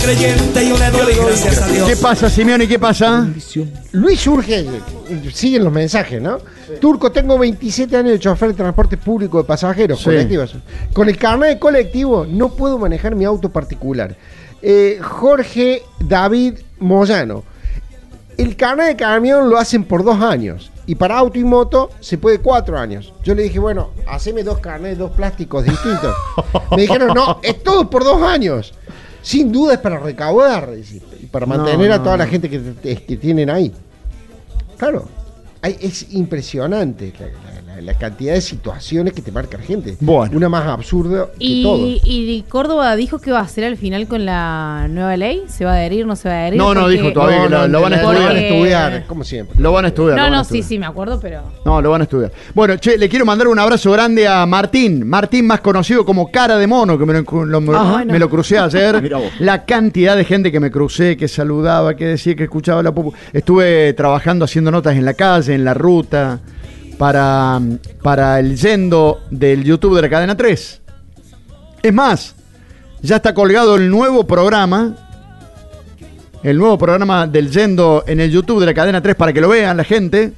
creyente, yo le doy gracias a Dios. ¿Qué pasa, Simeone? ¿Qué pasa? Luis Urge, siguen los mensajes, ¿no? Turco, tengo 27 años de chofer de transporte público de pasajeros, Sí. colectivos. Con el carnet de colectivo no puedo manejar mi auto particular. Jorge David Moyano, el carnet de camión lo hacen por 2 años. Y para auto y moto se puede 4 años. Yo le dije, bueno, haceme 2 carnets, 2 plásticos distintos. Me dijeron, no, es todo por 2 años. Sin duda es para recaudar y para mantener a toda la gente que tienen ahí. Claro, es impresionante la cantidad de situaciones que te marca la gente. Bueno. Una más absurda que todo. ¿Y Córdoba dijo qué va a hacer al final con la nueva ley? ¿Se va a adherir, no se va a adherir? No, no Porque- dijo todavía que lo van a Lo van a estudiar. estudiar, como siempre. Lo van a estudiar. No, lo van a no, estudiar. sí, me acuerdo, pero... No, lo van a estudiar. Bueno, che, le quiero mandar un abrazo grande a Martín. Martín, más conocido como Cara de Mono, que me lo crucé ayer. Mirá vos. La cantidad de gente que me crucé, que saludaba, que decía que escuchaba la popu. Estuve trabajando haciendo notas en la calle, en la ruta, para el yendo del YouTube de la Cadena 3. Es más, ya está colgado el nuevo programa del yendo en el YouTube de la Cadena 3 para que lo vean la gente.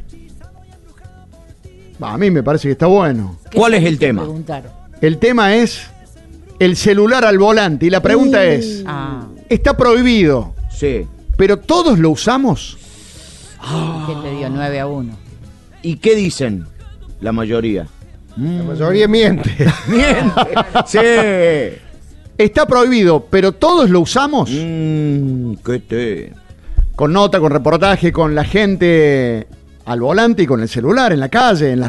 A mí me parece que está bueno. ¿Cuál es el tema? Preguntaron. El tema es el celular al volante y la pregunta es, ¿está prohibido, Sí. pero todos lo usamos? ¿Quién te dio 9-1? ¿Y qué dicen la mayoría? La mayoría miente. Bien. Sí. ¿Está prohibido, pero todos lo usamos? ¿Qué te? Con nota, con reportaje, con la gente al volante y con el celular en la calle, en las